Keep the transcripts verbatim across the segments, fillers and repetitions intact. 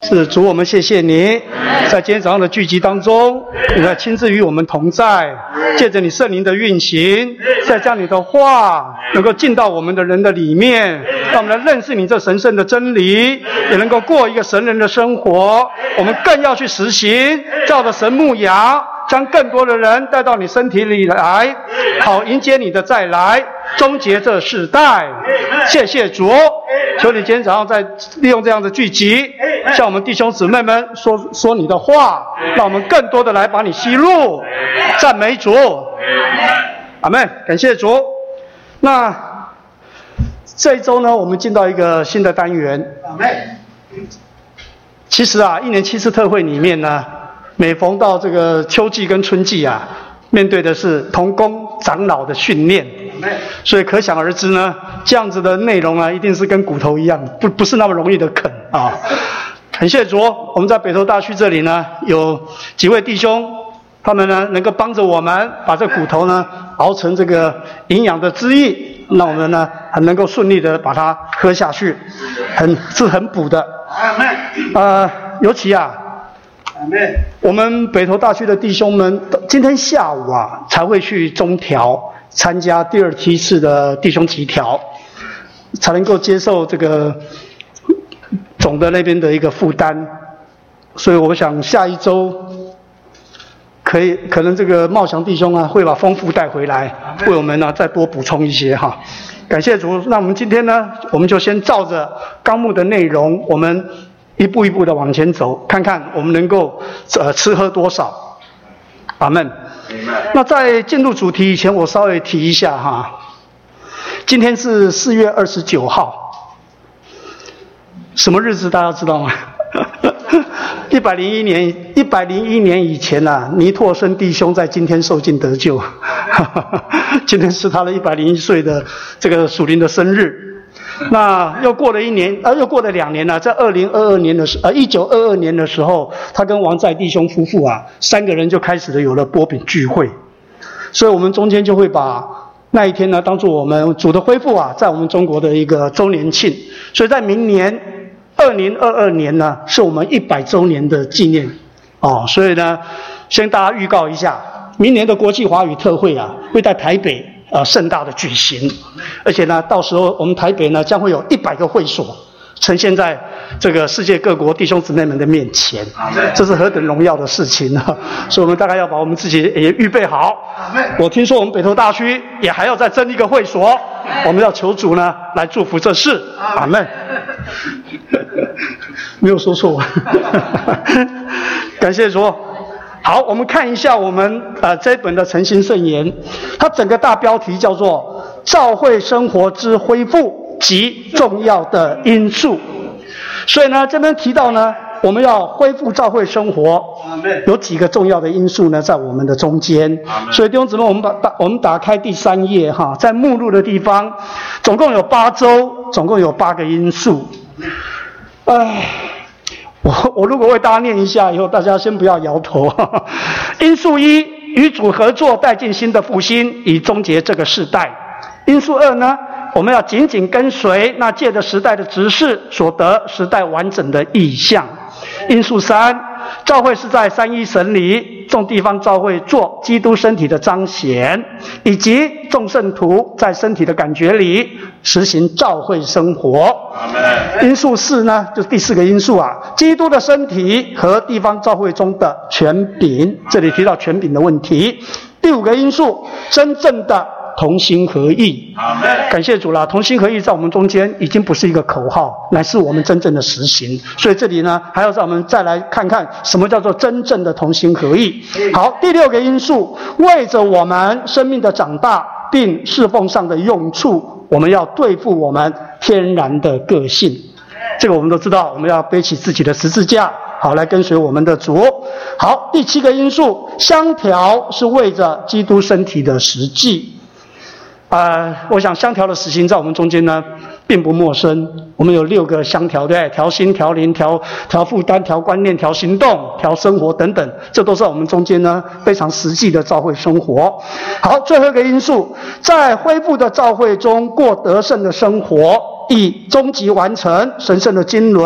是主，我们谢谢你，在今天早上的聚集当中，你来亲自与我们同在，借着你圣灵的运行，再将你的话能够进到我们的人的里面，让我们来认识你这神圣的真理，也能够过一个神人的生活。我们更要去实行，照着神牧养，将更多的人带到你身体里来，好迎接你的再来，终结这世代。谢谢主，求你今天早上再利用这样的聚集，向我们弟兄姊妹们说说你的话，让我们更多的来把你吸入。赞美主，阿们，感谢主。那这一周呢，我们进到一个新的单元。阿们。其实啊，一年七次特会里面呢，每逢到这个秋季跟春季啊，面对的是同工长老的训练，所以可想而知呢，这样子的内容啊，一定是跟骨头一样，不不是那么容易的啃啊。感谢主，我们在北投大区这里呢，有几位弟兄，他们呢能够帮着我们把这骨头呢熬成这个营养的汁液，让我们呢很能够顺利的把它喝下去，很是很补的。呃，尤其啊。我们北投大区的弟兄们，今天下午啊才会去中条参加第二梯次的弟兄集条，才能够接受这个总的那边的一个负担。所以我想下一周可以可能这个茂祥弟兄啊会把丰富带回来，为我们呢再多补充一些哈。感谢主，那我们今天呢，我们就先照着纲目的内容，我们一步一步的往前走，看看我们能够呃吃喝多少。阿们。那在进入主题以前，我稍微提一下哈，今天是四月二十九号，什么日子大家知道吗？一百零一年，一百零一年以前啊，尼拓生弟兄在今天受尽得救，今天是他的一百零一岁的这个属灵的生日。那又过了一年，呃，又过了两年了、啊。在二零二二年的时，呃，一九二二年的时候，他跟王在弟兄夫妇啊，三个人就开始了有了擘饼聚会。所以我们中间就会把那一天呢，当作我们主的恢复啊，在我们中国的一个周年庆。所以在明年二零二二年呢，是我们一百周年的纪念哦。所以呢，先大家预告一下，明年的国际华语特会啊，会在台北。呃，盛大的举行，而且呢，到时候我们台北呢将会有一百个会所呈现在这个世界各国弟兄姊妹们的面前，这是何等荣耀的事情啊！所以我们大概要把我们自己也预备好。我听说我们北投大区也还要再增一个会所，我们要求主呢来祝福这事。阿们。没有说错，感谢主。好，我们看一下我们呃这一本的诚心圣言，它整个大标题叫做《教会生活之恢复及重要的因素》。所以呢，这边提到呢，我们要恢复教会生活，有几个重要的因素呢，在我们的中间。所以弟兄姊妹，我们把打我们打开第三页哈，在目录的地方，总共有八周，总共有八个因素。唉。我我如果为大家念一下，以后大家先不要摇头。因素一，与主合作，带进新的复兴，以终结这个世代。因素二呢，我们要紧紧跟随那借着时代的指示所得时代完整的意象。因素三，教会是在三一神里众地方教会做基督身体的彰显，以及众圣徒在身体的感觉里实行教会生活。因素四呢，就是第四个因素啊，基督的身体和地方教会中的权柄，这里提到权柄的问题。第五个因素，真正的同心合意。感谢主啦，同心合意在我们中间已经不是一个口号，乃是我们真正的实行。所以这里呢，还要让我们再来看看什么叫做真正的同心合意。好，第六个因素，为着我们生命的长大并侍奉上的用处，我们要对付我们天然的个性。这个我们都知道，我们要背起自己的十字架，好来跟随我们的主。好，第七个因素，相调是为着基督身体的实际。呃，我想相调的实行在我们中间呢，并不陌生。我们有六个相调，对，调心、调灵、调调负担、调观念、调行动、调生活等等，这都是在我们中间呢非常实际的教会生活。好，最后一个因素，在恢复的教会中过得胜的生活，以终极完成神圣的经纶，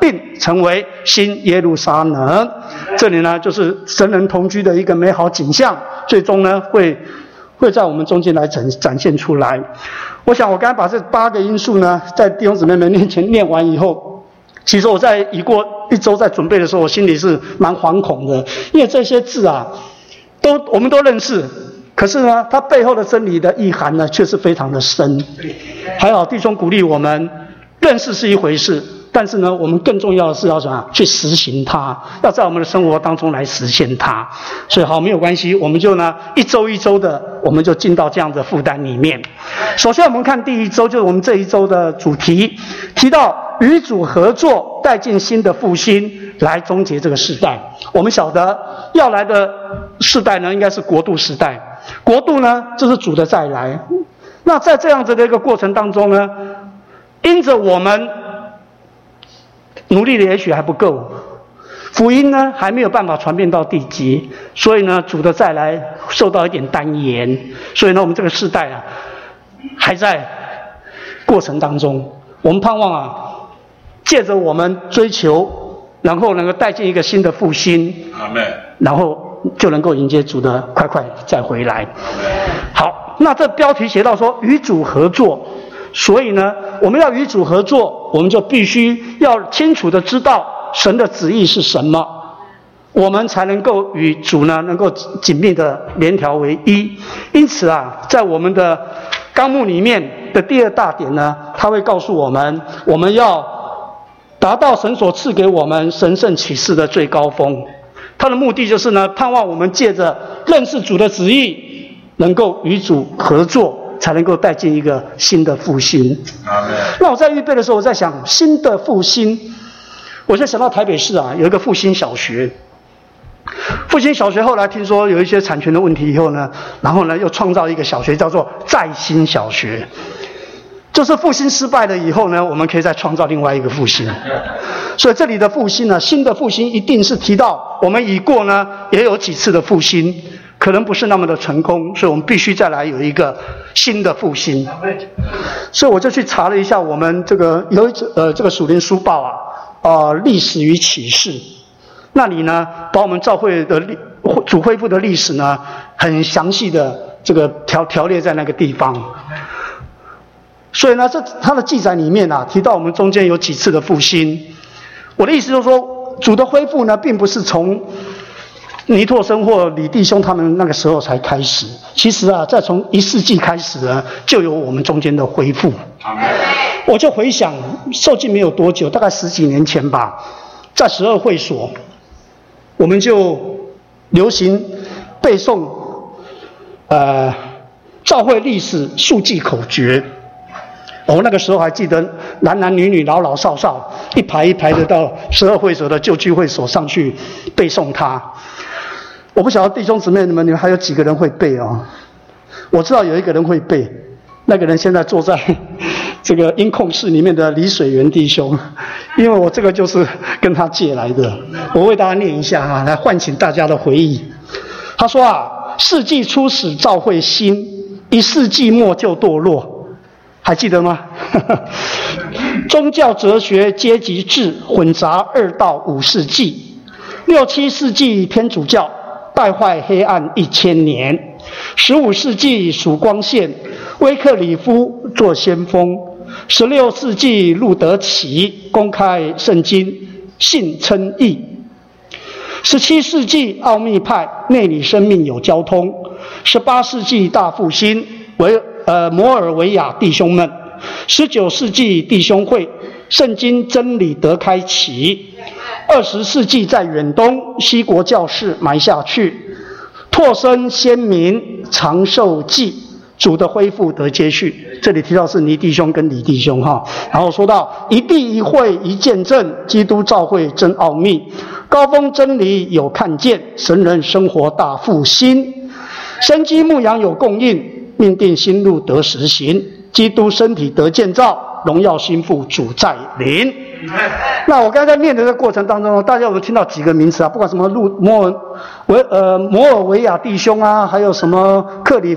并成为新耶路撒冷。这里呢，就是神人同居的一个美好景象，最终呢会会在我们中间来展展现出来。我想我刚才把这八个因素呢，在弟兄姊妹们面前念完以后，其实我在已过一周在准备的时候，我心里是蛮惶恐的，因为这些字啊，都我们都认识。可是呢，它背后的真理的意涵呢，却是非常的深。还好弟兄鼓励我们，认识是一回事，但是呢，我们更重要的是要什么？去实行它，要在我们的生活当中来实现它。所以好，没有关系，我们就呢一周一周的，我们就进到这样的负担里面。首先，我们看第一周，就是我们这一周的主题，提到与主合作，带进新的复兴，来终结这个时代。我们晓得要来的世代呢，应该是国度时代。国度呢，就是主的再来。那在这样子的一个过程当中呢，因着我们努力的也许还不够，福音呢还没有办法传遍到地极，所以呢，主的再来受到一点单延。所以呢，我们这个世代啊，还在过程当中。我们盼望啊，借着我们追求，然后能够带进一个新的复兴，然后就能够迎接主的快快再回来。好，那这标题写到说与主合作，所以呢，我们要与主合作，我们就必须要清楚的知道神的旨意是什么，我们才能够与主呢能够紧密的连调为一。因此啊，在我们的纲目里面的第二大点呢，他会告诉我们，我们要达到神所赐给我们神圣启示的最高峰。他的目的就是呢，盼望我们借着认识主的旨意，能够与主合作，才能够带进一个新的复兴。那我在预备的时候，我在想新的复兴，我就想到台北市啊有一个复兴小学。复兴小学后来听说有一些产权的问题以后呢，然后呢又创造一个小学叫做再兴小学。就是复兴失败了以后呢，我们可以再创造另外一个复兴。所以这里的复兴呢，新的复兴一定是提到我们已过呢也有几次的复兴，可能不是那么的成功，所以我们必须再来有一个新的复兴。所以我就去查了一下我们这个有一呃这个属灵书报啊，呃历史与启示，那里呢把我们教会的历主恢复的历史呢很详细的这个条条列在那个地方。所以呢，这它的记载里面啊，提到我们中间有几次的复兴。我的意思就是说，主的恢复呢，并不是从尼拓生或李弟兄他们那个时候才开始。其实啊，在从一世纪开始呢，就有我们中间的恢复。我就回想，受浸没有多久，大概十几年前吧，在十二会所，我们就流行背诵呃教会历史速记口诀。我、哦、那个时候还记得男男女女老老少少一排一排的到十二会所的旧聚会所上去背诵它。我不晓得弟兄姊妹你们你们还有几个人会背哦？我知道有一个人会背，那个人现在坐在这个音控室里面的李水源弟兄，因为我这个就是跟他借来的，我为大家念一下啊，来唤醒大家的回忆。他说啊，世纪初始教会兴，一世纪末就堕落。还记得吗？宗教哲学阶级制混杂二到五世纪，六七世纪天主教败坏黑暗一千年，十五世纪曙光线，威克里夫做先锋，十六世纪路德启公开圣经，信称义，十七世纪奥秘派内里生命有交通，十八世纪大复兴为呃，摩尔维亚弟兄们，十九世纪弟兄会，圣经真理得开启，二十世纪在远东西国教士埋下去，拓生先民长寿记，主的恢复得接续。这里提到是倪弟兄跟李弟兄哈，然后说到一地一会一见证，基督教会真奥秘，高峰真理有看见，神人生活大复兴，生机牧羊有供应，命定新路得实行，基督身体得建造，荣耀心腹主在临。那我刚才念的这个过程当中，大家有没有听到几个名词啊？不管什么路摩尔维呃摩尔维亚弟兄啊，还有什么克里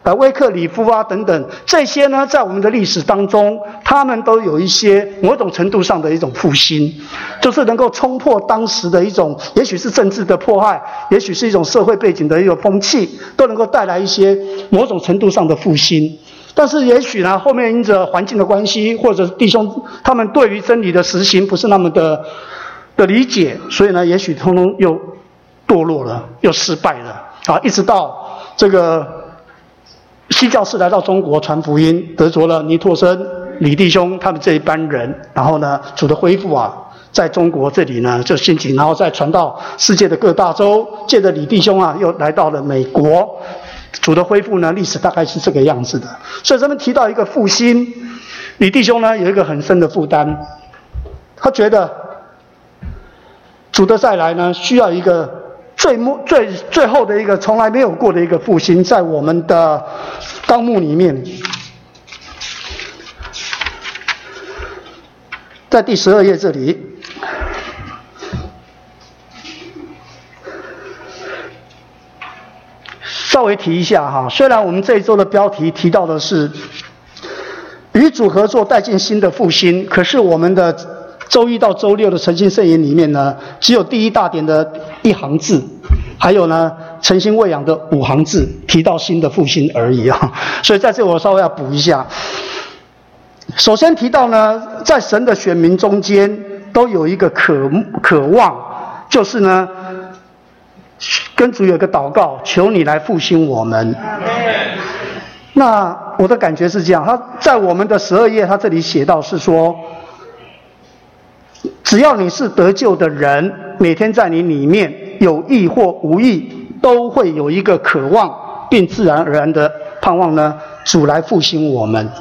呃，威克里夫啊等等，这些呢，在我们的历史当中，他们都有一些某种程度上的一种复兴，就是能够冲破当时的一种，也许是政治的迫害，也许是一种社会背景的一种风气，都能够带来一些某种程度上的复兴。但是也许呢，后面因着环境的关系，或者弟兄他们对于真理的实行不是那么的的理解，所以呢，也许通通又堕落了，又失败了啊！一直到这个西教士来到中国传福音，得着了尼拓生、李弟兄他们这一班人，然后呢，主的恢复啊，在中国这里呢就兴起，然后再传到世界的各大洲，借着李弟兄啊，又来到了美国。主的恢复呢，历史大概是这个样子的。所以这边提到一个复兴，李弟兄呢有一个很深的负担，他觉得主的再来呢，需要一个最末最最后的一个从来没有过的一个复兴，在我们的纲目里面，在第十二页这里。稍微提一下哈，虽然我们这一周的标题提到的是与主合作带进新的复兴，可是我们的周一到周六的诚心圣言里面呢，只有第一大点的一行字，还有呢诚心喂养的五行字提到新的复兴而已啊。所以在这我稍微要补一下。首先提到呢，在神的选民中间都有一个渴渴望，就是呢。跟主有个祷告，求你来复兴我们。那我的感觉是这样，他在我们的十二页，他这里写到是说，只要你是得救的人，每天在你里面有意或无意，都会有一个渴望，并自然而然的盼望呢，主来复兴我们。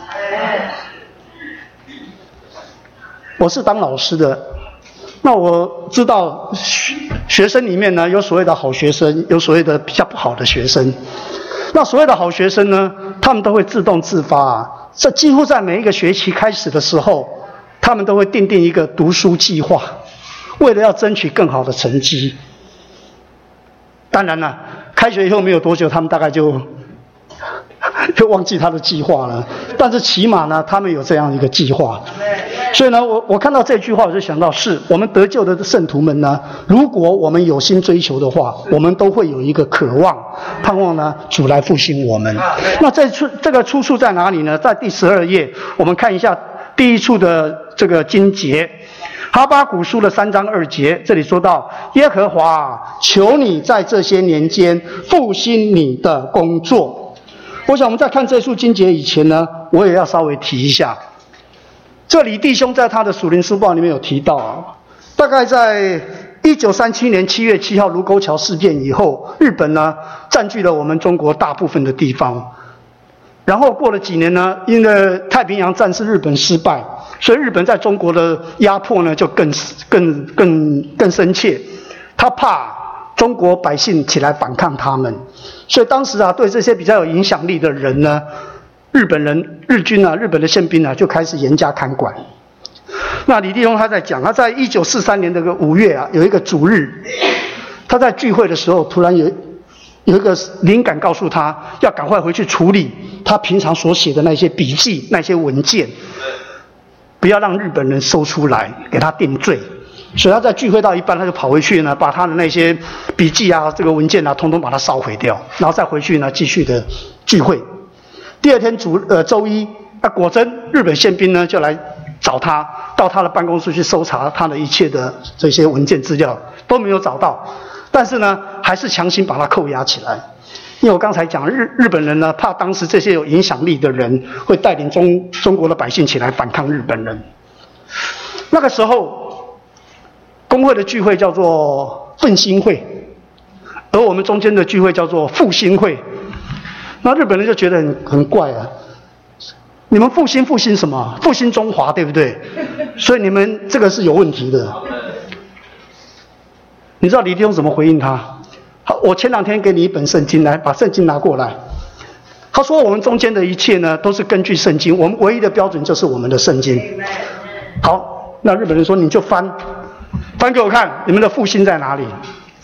我是当老师的。那我知道学生里面呢，有所谓的好学生，有所谓的比较不好的学生。那所谓的好学生呢，他们都会自动自发啊，这几乎在每一个学期开始的时候，他们都会订定一个读书计划，为了要争取更好的成绩。当然了，开学以后没有多久，他们大概就就忘记他的计划了。但是起码呢，他们有这样一个计划。所以呢，我我看到这句话，我就想到，是我们得救的圣徒们呢，如果我们有心追求的话，我们都会有一个渴望、盼望呢，主来复兴我们。那这处这个出处在哪里呢？在第十二页，我们看一下第一处的这个经节，哈巴谷书的三章二节，这里说到：耶和华，求你在这些年间复兴你的工作。我想我们在看这处经节以前呢，我也要稍微提一下。这李弟兄在他的属灵书报里面有提到啊，大概在一九三七年七月七号卢沟桥事件以后，日本呢占据了我们中国大部分的地方。然后过了几年呢，因为太平洋战事日本失败，所以日本在中国的压迫呢就更更更更深切。他怕中国百姓起来反抗他们，所以当时啊，对这些比较有影响力的人呢。日本人、日军啊，日本的宪兵啊，就开始严加看管。那李弟兄他在讲，他在一九四三年这个五月啊，有一个主日，他在聚会的时候，突然有有一个灵感告诉他，要赶快回去处理他平常所写的那些笔记、那些文件，不要让日本人搜出来，给他定罪。所以他在聚会到一半，他就跑回去呢，把他的那些笔记啊、这个文件啊，统统把它烧毁掉，然后再回去呢，继续的聚会。第二天主呃周一，那果真日本宪兵呢就来找他，到他的办公室去搜查他的一切的这些文件资料，都没有找到，但是呢还是强行把他扣押起来。因为我刚才讲日日本人呢怕当时这些有影响力的人会带领中中国的百姓起来反抗日本人。那个时候工会的聚会叫做奋兴会，而我们中间的聚会叫做复兴会。那日本人就觉得很很怪啊，你们复兴复兴什么？复兴中华，对不对？所以你们这个是有问题的。你知道李弟兄怎么回应他？好，我前两天给你一本圣经，来把圣经拿过来。他说我们中间的一切呢，都是根据圣经，我们唯一的标准就是我们的圣经。好，那日本人说你就翻，翻给我看，你们的复兴在哪里？他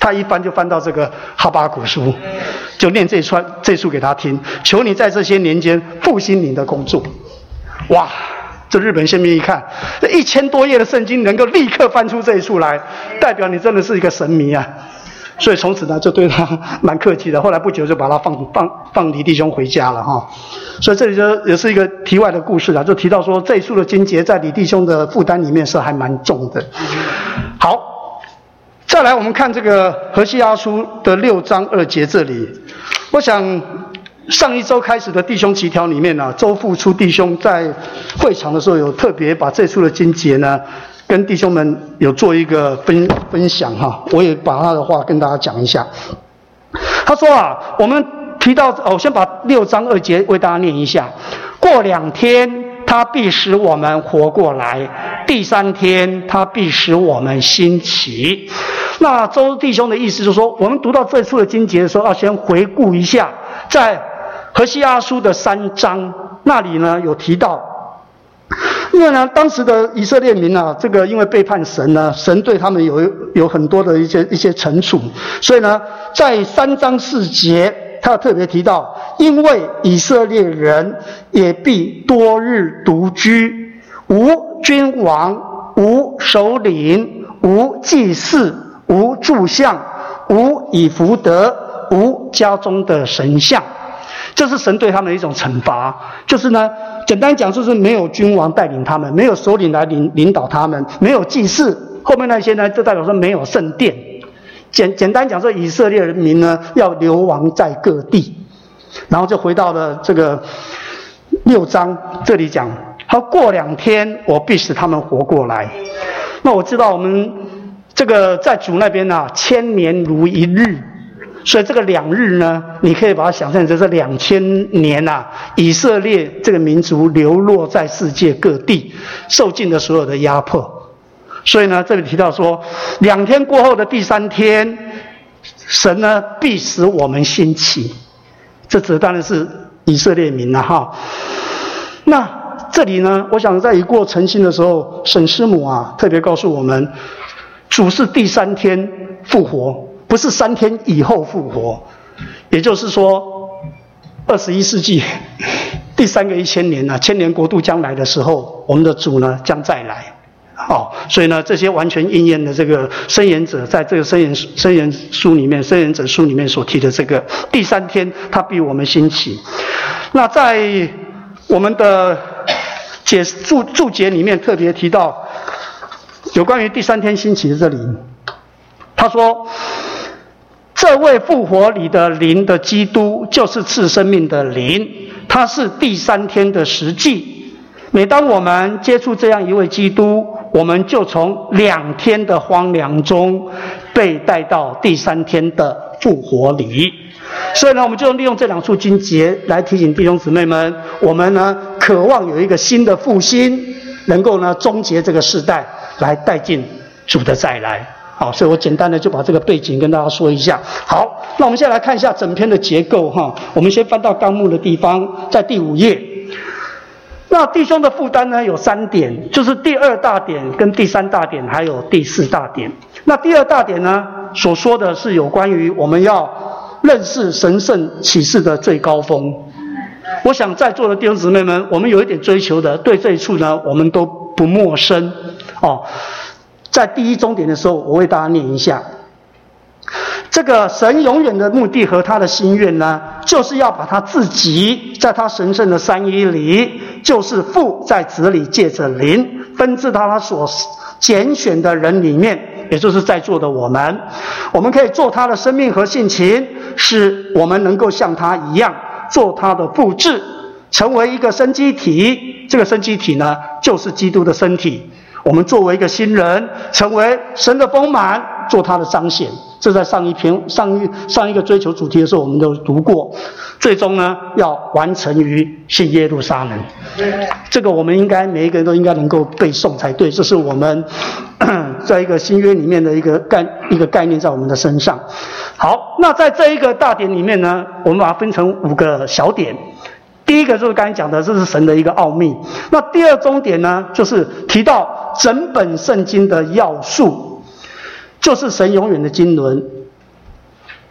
他一翻就翻到这个哈巴谷书，就念这串这书给他听，求你在这些年间复兴你的工作。哇！这日本先民一看，这一千多页的圣经能够立刻翻出这一处来，代表你真的是一个神迷啊！所以从此呢，就对他蛮客气的。后来不久就把他放放放李弟兄回家了哈。所以这里就也是一个题外的故事啊，就提到说这一处的经节在李弟兄的负担里面是还蛮重的。好，再来我们看这个何西阿书的六章二节这里，我想。上一周开始的弟兄祈条里面呢、啊，周复初弟兄在会场的时候有特别把这处的经节呢，跟弟兄们有做一个分分享哈，我也把他的话跟大家讲一下。他说啊，我们提到哦，我先把六章二节为大家念一下。过两天，他必使我们活过来；第三天，他必使我们兴起。那周弟兄的意思就是说，我们读到这处的经节的时候，要先回顾一下，在何西阿书的三章那里呢有提到，因为呢当时的以色列民啊，这个因为背叛神呢，神对他们有有很多的一些一些惩处，所以呢在三章四节他特别提到，因为以色列人也必多日独居，无君王，无首领，无祭司，无柱像，无以弗得，无家中的神像。这是神对他们的一种惩罚，就是呢，简单讲就是没有君王带领他们，没有首领来领领导他们，没有祭祀，后面那些呢，就代表说没有圣殿。简简单讲说，以色列人民呢要流亡在各地，然后就回到了这个六章这里讲，他过两天我必使他们活过来。那我知道我们这个在主那边啊，千年如一日。所以这个两日呢，你可以把它想象成这两千年啊，以色列这个民族流落在世界各地，受尽了所有的压迫。所以呢，这里提到说，两天过后的第三天，神呢必使我们兴起。这指的当然是以色列民了哈。那这里呢，我想在一过晨星的时候，沈师母啊特别告诉我们，主是第三天复活。不是三天以后复活，也就是说，二十一世纪第三个一千年呢，千年国度将来的时候，我们的主呢将再来。哦，所以呢，这些完全应验的这个申言者，在这个申言申言书里面，申言者书里面所提的这个第三天，他比我们兴起。那在我们的解注注解里面特别提到，有关于第三天兴起的这里，他说。这位复活里的灵的基督，就是赐生命的灵，他是第三天的实际。每当我们接触这样一位基督，我们就从两天的荒凉中被带到第三天的复活里。所以呢，我们就利用这两处经节来提醒弟兄姊妹们，我们呢渴望有一个新的复兴，能够呢终结这个世代，来带进主的再来。好，所以我简单的就把这个背景跟大家说一下。好，那我们现在来看一下整篇的结构哈。我们先翻到纲目的地方，在第五页。那弟兄的负担呢有三点，就是第二大点、跟第三大点，还有第四大点。那第二大点呢，所说的是有关于我们要认识神圣启示的最高峰。我想在座的弟兄姊妹们，我们有一点追求的，对这一处呢，我们都不陌生哦。在第一终点的时候，我为大家念一下。这个神永远的目的和他的心愿呢，就是要把他自己在他神圣的三一里，就是父在子里借着灵分至到他所拣选的人里面，也就是在座的我们，我们可以做他的生命和性情，使我们能够像他一样做他的复制，成为一个生机体。这个生机体呢，就是基督的身体。我们作为一个新人，成为神的丰满，做他的彰显。这在上一篇上一上一个追求主题的时候，我们都读过。最终呢，要完成于新耶路撒冷。这个我们应该每一个人都应该能够背诵才对。这是我们在一个新约里面的一个概一个概念在我们的身上。好，那在这一个大点里面呢，我们把它分成五个小点。第一个就是刚才讲的，这是神的一个奥秘。那第二重点呢，就是提到整本圣经的要素，就是神永远的经纶，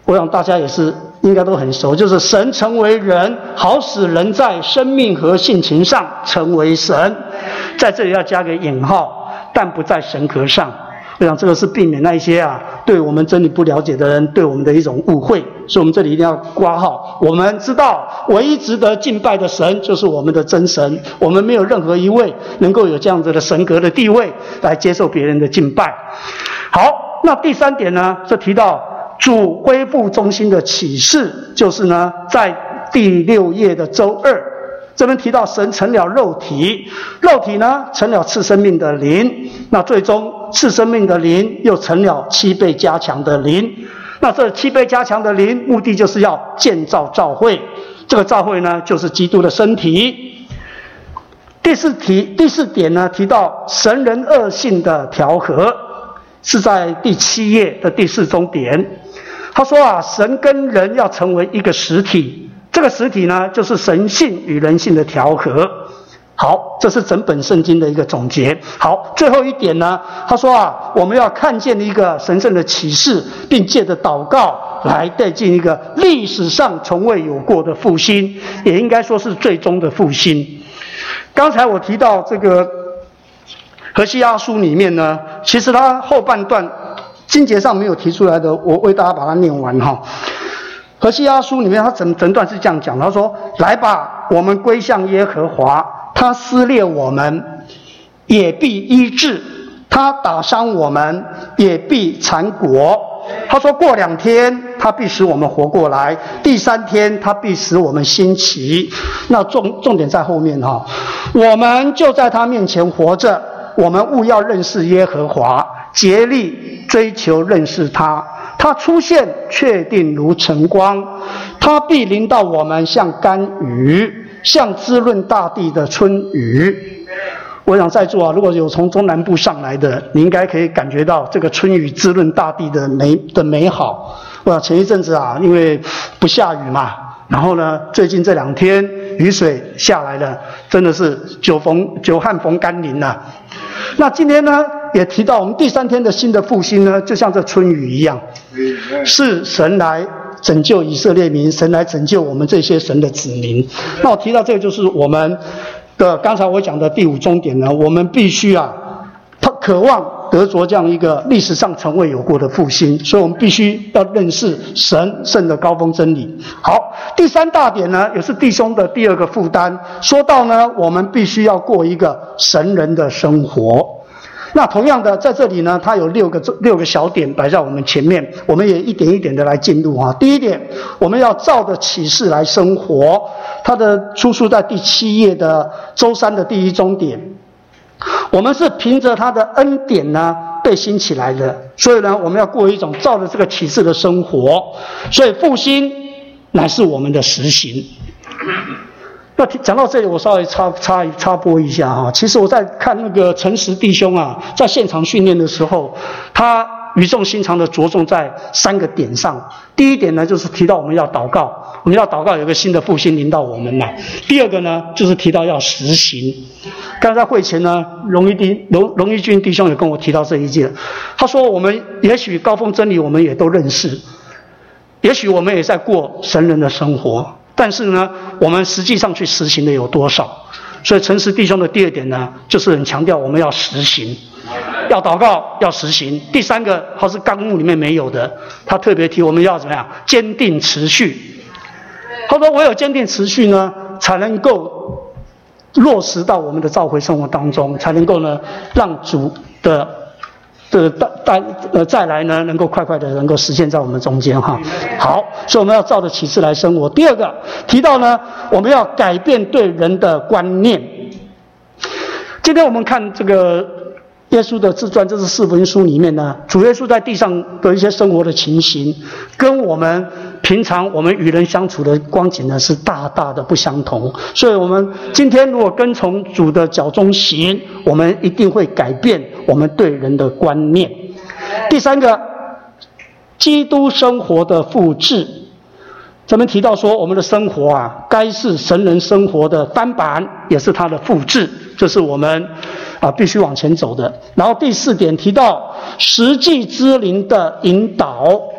我想大家也是应该都很熟，就是神成为人，好使人在生命和性情上成为神。在这里要加个引号，但不在神格上。我想这个是避免那一些啊对我们真理不了解的人对我们的一种误会，所以我们这里一定要括号。我们知道唯一值得敬拜的神就是我们的真神，我们没有任何一位能够有这样子的神格的地位来接受别人的敬拜。好，那第三点呢，就提到主恢复中心的启示，就是呢在第六页的周二，这边提到神成了肉体，肉体呢成了赐生命的灵，那最终赐生命的灵又成了七倍加强的灵。那这七倍加强的灵，目的就是要建造教会，这个教会呢就是基督的身体。第四题第四点呢，提到神人恶性的调和，是在第七页的第四中点。他说啊，神跟人要成为一个实体，这个实体呢就是神性与人性的调和。好，这是整本圣经的一个总结。好，最后一点呢，他说啊，我们要看见一个神圣的启示，并借着祷告来带进一个历史上从未有过的复兴，也应该说是最终的复兴。刚才我提到这个何西阿书里面呢，其实它后半段经节上没有提出来的，我为大家把它念完哈。何西阿书里面，他整整段是这样讲，他说：“来吧，我们归向耶和华，他撕裂我们，也必医治；他打伤我们，也必缠裹。”他说：“过两天，他必使我们活过来；第三天，他必使我们兴起。”那重重点在后面哈，我们就在他面前活着，我们务要认识耶和华，竭力追求认识他。他出现确定如晨光，他必临到我们像甘雨，像滋润大地的春雨。我想在座啊，如果有从中南部上来的，你应该可以感觉到这个春雨滋润大地的美的美好。我想前一阵子啊，因为不下雨嘛，然后呢，最近这两天雨水下来了，真的是久逢久旱逢甘霖啊。那今天呢，也提到我们第三天的新的复兴呢，就像这春雨一样，是神来拯救以色列民，神来拯救我们这些神的子民。那我提到这个，就是我们的刚才我讲的第五重点呢，我们必须啊，他渴望得着这样一个历史上从未有过的复兴，所以我们必须要认识神圣的高峰真理。好，第三大点呢，也是弟兄的第二个负担，说到呢，我们必须要过一个神人的生活。那同样的，在这里呢，它有六个六个小点摆在我们前面，我们也一点一点的来进入啊。第一点，我们要照着启示来生活，它的出处在第七页的周三的第一中点。我们是凭着他的恩典呢被兴起来的，所以呢，我们要过一种照着这个启示的生活。所以复兴乃是我们的实行。那讲到这里，我稍微插插插播一下哈。其实我在看那个诚实弟兄啊，在现场训练的时候，他语重心长的着重在三个点上。第一点呢，就是提到我们要祷告，我们要祷告有一个新的复兴临到我们来。第二个呢，就是提到要实行。刚才会前呢，荣一弟荣荣一君弟兄也跟我提到这一件，他说我们也许高峰真理我们也都认识，也许我们也在过神人的生活。但是呢，我们实际上去实行的有多少？所以诚实弟兄的第二点呢，就是很强调我们要实行，要祷告，要实行。第三个，他是纲目里面没有的，他特别提我们要怎么样？坚定持续。他说，唯有坚定持续呢，才能够落实到我们的召会生活当中，才能够呢，让主的这个带呃再来呢，能够快快的能够实现在我们中间哈。好，所以我们要照着启示来生活。第二个提到呢，我们要改变对人的观念。今天我们看这个耶稣的自传，这是四福音书里面呢，主耶稣在地上的一些生活的情形，跟我们平常我们与人相处的光景呢，是大大的不相同。所以我们今天如果跟从主的脚中行，我们一定会改变我们对人的观念。第三个，基督生活的复制。咱们提到说，我们的生活啊，该是神人生活的翻版，也是它的复制，这是我们啊必须往前走的。然后第四点提到实际之灵的引导，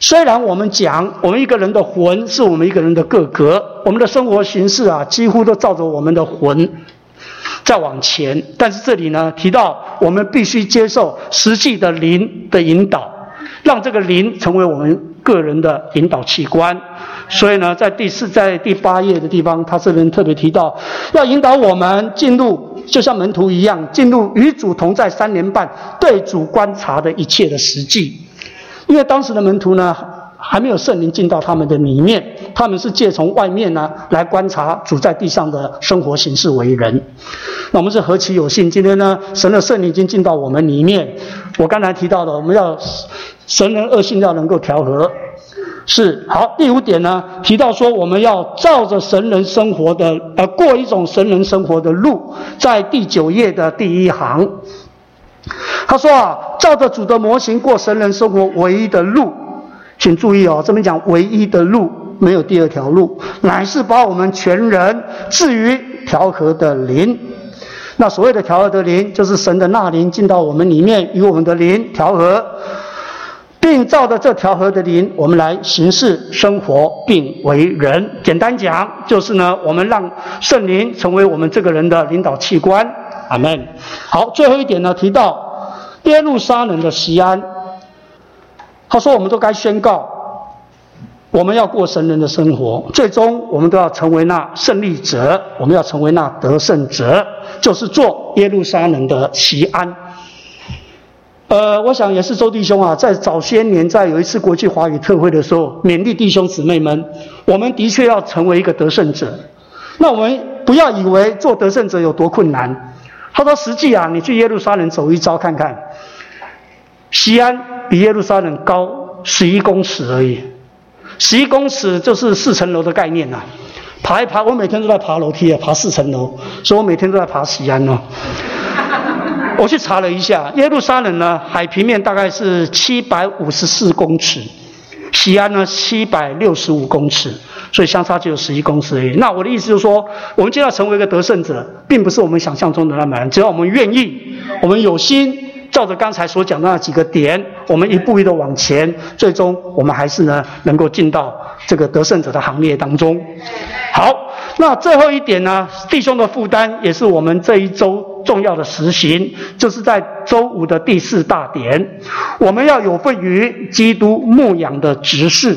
虽然我们讲我们一个人的魂是我们一个人的个格，我们的生活形式啊，几乎都照着我们的魂再往前，但是这里呢提到我们必须接受实际的灵的引导，让这个灵成为我们个人的引导器官。所以呢，在第四、在第八页的地方，他这边特别提到，要引导我们进入，就像门徒一样，进入与主同在三年半，对主观察的一切的实际。因为当时的门徒呢，还没有圣灵进到他们的里面，他们是借从外面呢来观察主在地上的生活形式为人。那我们是何其有幸，今天呢，神的圣灵已经进到我们里面。我刚才提到的，我们要神人恶性要能够调和。是好，第五点呢，提到说我们要照着神人生活的，呃，过一种神人生活的路，在第九页的第一行。他说啊，照着主的模型过神人生活唯一的路，请注意哦，这边讲唯一的路，没有第二条路，乃是把我们全人置于调和的灵。那所谓的调和的灵，就是神的那灵进到我们里面，与我们的灵调和，并照着这调和的灵，我们来行事、生活并为人。简单讲，就是呢，我们让圣灵成为我们这个人的领导器官。阿们。好，最后一点呢，提到耶路撒冷的锡安，他说我们都该宣告，我们要过神人的生活，最终我们都要成为那胜利者，我们要成为那得胜者，就是做耶路撒冷的锡安。呃，我想也是周弟兄啊，在早些年在有一次国际华语特会的时候，勉励弟兄姊妹们，我们的确要成为一个得胜者。那我们不要以为做得胜者有多困难。他说实际啊，你去耶路撒冷走一遭看看，锡安比耶路撒冷高十一公尺而已，十一公尺就是四层楼的概念啊。爬一爬，我每天都在爬楼梯啊，爬四层楼，所以我每天都在爬锡安哦。我去查了一下，耶路撒冷呢，海平面大概是七百五十四公尺，锡安呢七百六十五公尺，所以相差只有十一公尺而已。那我的意思就是说，我们就要成为一个得胜者，并不是我们想象中的那么难，只要我们愿意，我们有心，照着刚才所讲的那几个点，我们一步一步的往前，最终我们还是呢能够进到这个得胜者的行列当中。好，那最后一点呢，弟兄的负担也是我们这一周重要的实行，就是在周五的第四大点，我们要有份于基督牧养的职事。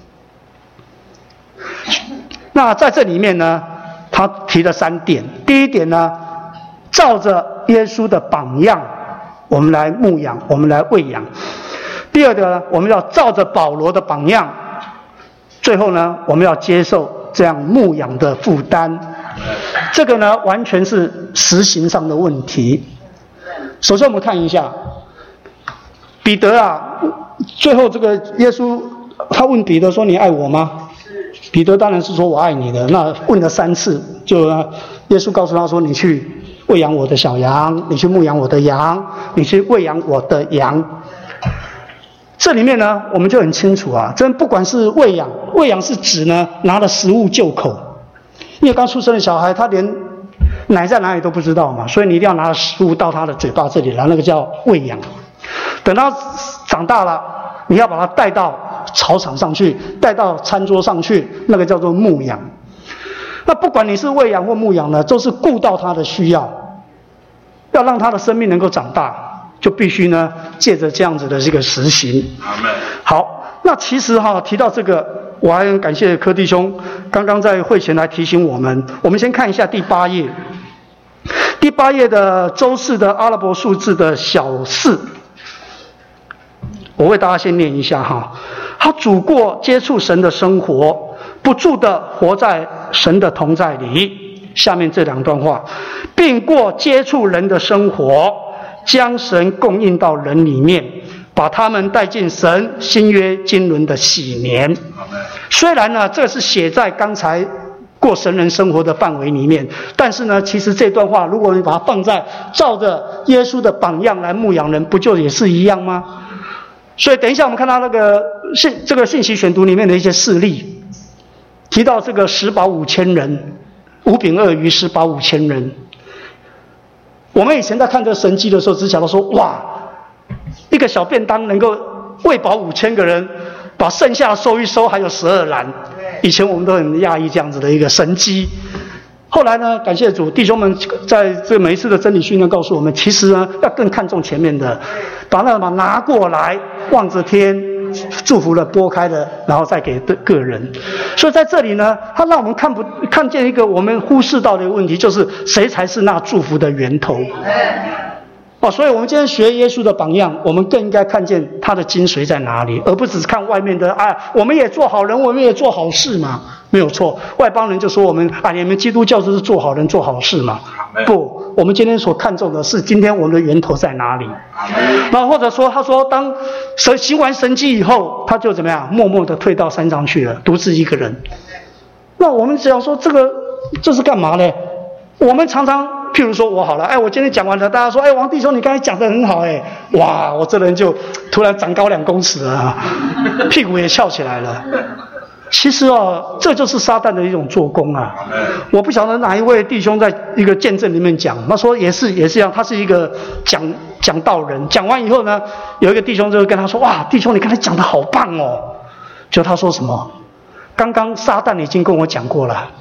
那在这里面呢，他提了三点。第一点呢，照着耶稣的榜样，我们来牧养，我们来喂养。第二个呢，我们要照着保罗的榜样。最后呢，我们要接受这样牧养的负担。这个呢，完全是实行上的问题。首先我们看一下彼得啊，最后这个耶稣他问彼得说：“你爱我吗？”彼得当然是说：“我爱你的。”那问了三次，就耶稣告诉他说：“你去喂养我的小羊，你去牧养我的羊，你去喂养我的羊。”这里面呢，我们就很清楚啊，真不管是喂养，喂养是指呢拿了食物就口，因为刚出生的小孩他连奶在哪里都不知道嘛，所以你一定要拿食物到他的嘴巴这里来，那个叫喂养。等他长大了，你要把他带到草场上去，带到餐桌上去，那个叫做牧养。那不管你是喂养或牧养呢，都是顾到他的需要，要让他的生命能够长大。就必须呢，借着这样子的这个实行。好，那其实哈提到这个，我还很感谢柯弟兄刚刚在会前来提醒我们。我们先看一下第八页，第八页的周四的阿拉伯数字的小四，我为大家先念一下哈。他主过接触神的生活，不住的活在神的同在里。下面这两段话，并过接触人的生活。将神供应到人里面，把他们带进神新约经纶的禧年。虽然呢，这是写在刚才过神人生活的范围里面，但是呢，其实这段话，如果你把它放在照着耶稣的榜样来牧养人，不就也是一样吗？所以等一下我们看到那个信这个信息选读里面的一些事例，提到这个十饱五千人，五饼二鱼十饱五千人。我们以前在看这神迹的时候，只想到说，哇，一个小便当能够喂饱五千个人，把把剩下的收一收，还有十二篮。以前我们都很讶异这样子的一个神迹。后来呢，感谢主，弟兄们在这每一次的真理训练告诉我们，其实呢要更看重前面的，把那把拿过来，望着天，祝福了，拨开了，然后再给个人。所以在这里呢，他让我们看不看见一个我们忽视到的一个问题，就是谁才是那祝福的源头。哦，所以我们今天学耶稣的榜样，我们更应该看见他的精髓在哪里，而不只是看外面的。哎，我们也做好人，我们也做好事嘛，没有错。外邦人就说我们啊，你们基督教就是做好人、做好事嘛。不，我们今天所看重的是今天我们的源头在哪里。然后或者说，他说当神行完神迹以后，他就怎么样，默默的退到山上去了，独自一个人。那我们只要说这个这是干嘛呢？我们常常。譬如说我好了，哎，我今天讲完了，大家说，哎，王弟兄你刚才讲得很好，哎，哇，我这人就突然长高两公尺了，屁股也翘起来了。其实哦，这就是撒旦的一种做工啊！我不晓得哪一位弟兄在一个见证里面讲，他说也是也是一样，他是一个讲讲道人，讲完以后呢，有一个弟兄就跟他说，哇，弟兄你刚才讲得好棒哦，就他说什么，刚刚撒旦已经跟我讲过了。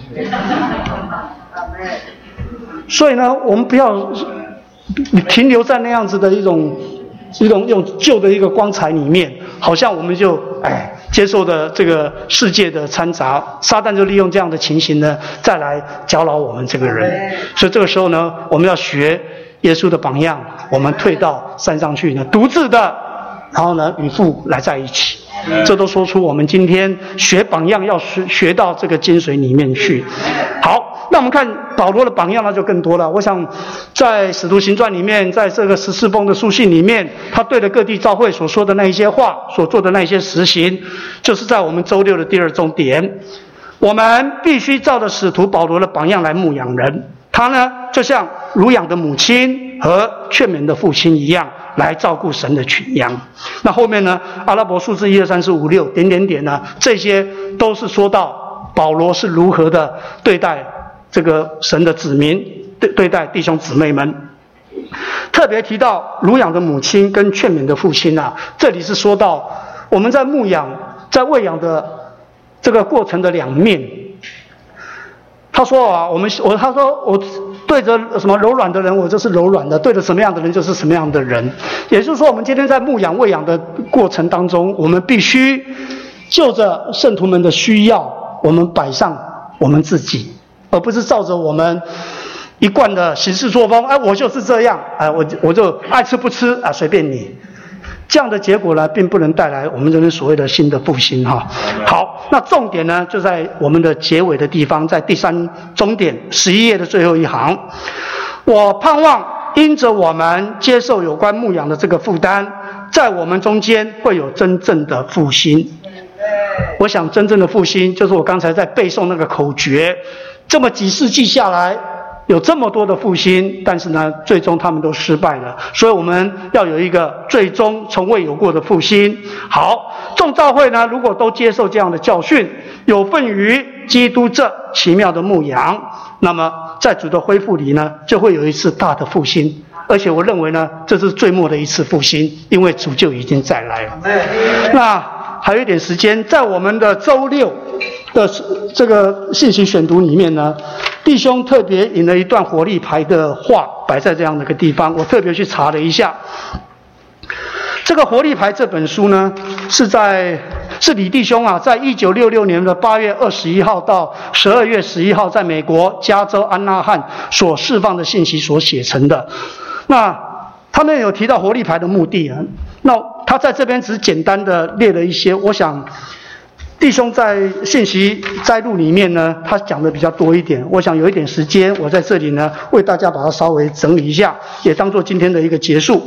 所以呢，我们不要停留在那样子的一种一种用旧的一个光彩里面，好像我们就哎接受的这个世界的掺杂，撒旦就利用这样的情形呢，再来搅扰我们这个人。所以这个时候呢，我们要学耶稣的榜样，我们退到山上去呢，独自的，然后呢与父来在一起。这都说出我们今天学榜样要学学到这个精髓里面去。好，那我们看保罗的榜样，那就更多了。我想在使徒行传里面，在这个十四封的书信里面，他对着各地教会所说的那一些话，所做的那些实行，就是在我们周六的第二重点，我们必须照着使徒保罗的榜样来牧养人。他呢，就像乳养的母亲和劝勉的父亲一样，来照顾神的群羊。那后面呢，阿拉伯数字一二三四五六点点点呢，这些都是说到保罗是如何的对待这个神的子民，对对待弟兄姊妹们。特别提到乳养的母亲跟劝勉的父亲啊，这里是说到我们在牧养、在喂养的这个过程的两面。他说啊，我们我他说我对着什么柔软的人，我就是柔软的；对着什么样的人，就是什么样的人。也就是说，我们今天在牧养喂养的过程当中，我们必须就着圣徒们的需要，我们摆上我们自己，而不是照着我们一贯的行事作风。哎，我就是这样，哎，我我就爱吃不吃啊，随便你。这样的结果呢，并不能带来我们这边所谓的新的复兴哈。好，那重点呢就在我们的结尾的地方，在第三终点十一页的最后一行。我盼望因着我们接受有关牧养的这个负担，在我们中间会有真正的复兴。我想真正的复兴就是我刚才在背诵那个口诀，这么几世纪下来有这么多的复兴，但是呢最终他们都失败了，所以我们要有一个最终从未有过的复兴。好，众教会呢如果都接受这样的教训，有份于基督这奇妙的牧养，那么在主的恢复里呢就会有一次大的复兴，而且我认为呢这是最末的一次复兴，因为主就已经再来了。那还有一点时间，在我们的周六的这个信息选读里面呢，弟兄特别引了一段活力牌的话摆在这样的一个地方，我特别去查了一下。这个活力牌这本书呢，是在是李弟兄啊，在一九六六年的八月二十一号到十二月十一号，在美国加州安纳汉所释放的信息所写成的。那他们有提到活力牌的目的啊，那他在这边只简单的列了一些，我想弟兄在信息摘录里面呢，他讲的比较多一点。我想有一点时间，我在这里呢为大家把它稍微整理一下，也当做今天的一个结束。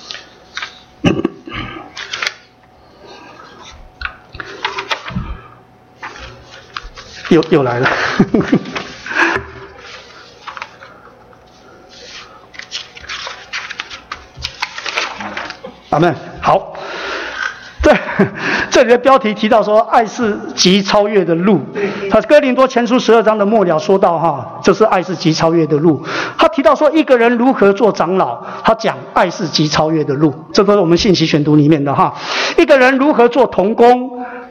又又来了。阿们，好。对，这里的标题提到说，爱是极超越的路。他哥林多前书十二章的末了说到哈，这是爱是极超越的路。他提到说，一个人如何做长老，他讲爱是极超越的路，这都是我们信息选读里面的哈。一个人如何做同工，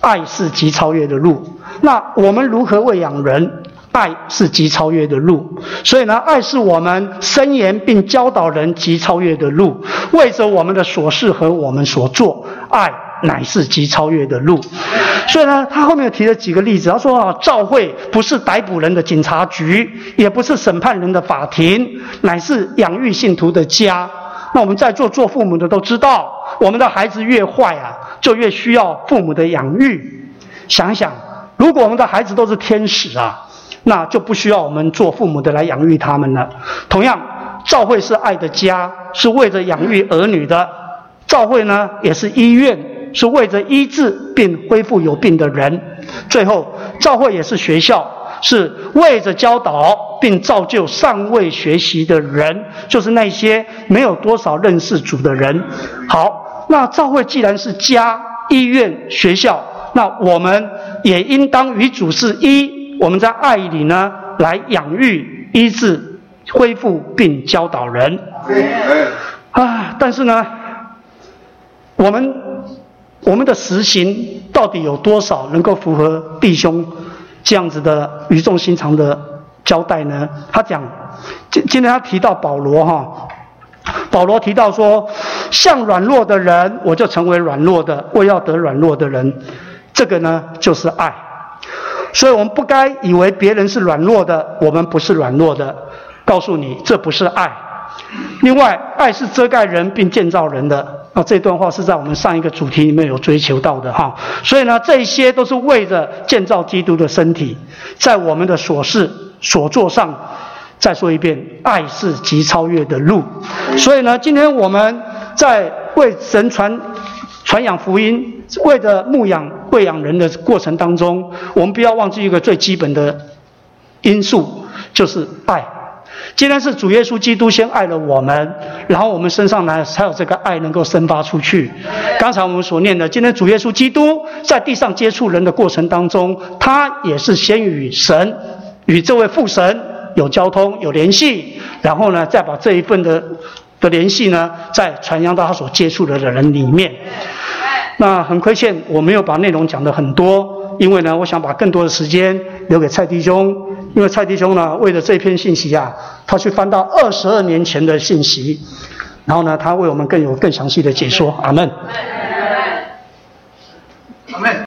爱是极超越的路。那我们如何喂养人？爱是极超越的路。所以呢，爱是我们伸言并教导人极超越的路。为着我们的所事和我们所做，爱乃是极超越的路。所以呢，他后面提了几个例子，他说啊，教会不是逮捕人的警察局，也不是审判人的法庭，乃是养育信徒的家。那我们在座做父母的都知道，我们的孩子越坏啊，就越需要父母的养育。想想，如果我们的孩子都是天使啊，那就不需要我们做父母的来养育他们了。同样，教会是爱的家，是为着养育儿女的。教会呢，也是医院，是为着医治并恢复有病的人。最后，教会也是学校，是为着教导并造就尚未学习的人，就是那些没有多少认识主的人。好，那教会既然是家、医院、学校，那我们也应当与主是一。我们在爱里呢，来养育、医治、恢复并教导人。啊，但是呢，我们我们的实行到底有多少能够符合弟兄这样子的语重心长的交代呢？他讲，今今天他提到保罗哈，保罗提到说，像软弱的人，我就成为软弱的，我要得软弱的人。这个呢，就是爱。所以我们不该以为别人是软弱的，我们不是软弱的。告诉你，这不是爱。另外，爱是遮盖人并建造人的。啊，这段话是在我们上一个主题里面有追求到的哈。所以呢，这些都是为着建造基督的身体，在我们的所事所做上。再说一遍，爱是极超越的路。所以呢，今天我们在为神传传扬福音，为着牧养喂养人的过程当中，我们不要忘记一个最基本的因素，就是爱。今天是主耶稣基督先爱了我们，然后我们身上呢才有这个爱能够生发出去。刚才我们所念的，今天主耶稣基督在地上接触人的过程当中，他也是先与神与这位父神有交通有联系，然后呢再把这一份的的联系呢再传扬到他所接触的人里面。那很亏欠我没有把内容讲得很多，因为呢我想把更多的时间留给蔡弟兄，因为蔡弟兄呢为了这篇信息啊，他去翻到二十二年前的信息，然后呢他为我们更有更详细的解说。阿们。阿们。